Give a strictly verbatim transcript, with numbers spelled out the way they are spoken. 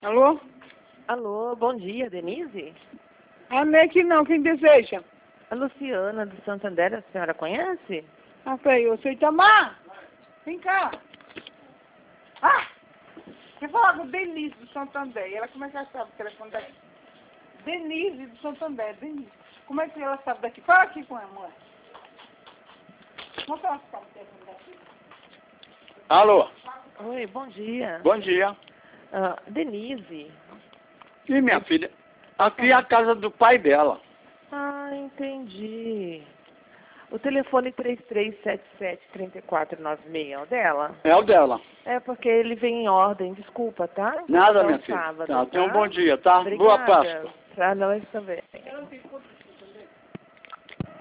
Alô? Alô, bom dia, Denise? Ah, não é aqui não, quem deseja? A Luciana do Santander, a senhora conhece? Ah, peraí, eu sou Itamar. Vem cá. Ah! Quer falar com Denise do Santander? Ela como é que ela sabe o telefone daqui? Denise do Santander, Denise. Como é que ela sabe daqui? Fala aqui com a mulher. Como é que ela sabe o telefone daqui? Alô, Oi, bom dia. bom dia. Ah, Denise. E minha filha? Aqui é a casa do pai dela. Ah, entendi. O telefone três três sete sete, três quatro nove seis é o dela? É o dela. É porque ele vem em ordem, desculpa, tá? Nada, Até o minha filha. sábado, Tá, tenha um tá? bom dia, tá? Obrigada. Boa Páscoa. Pra nós também. Ela ficou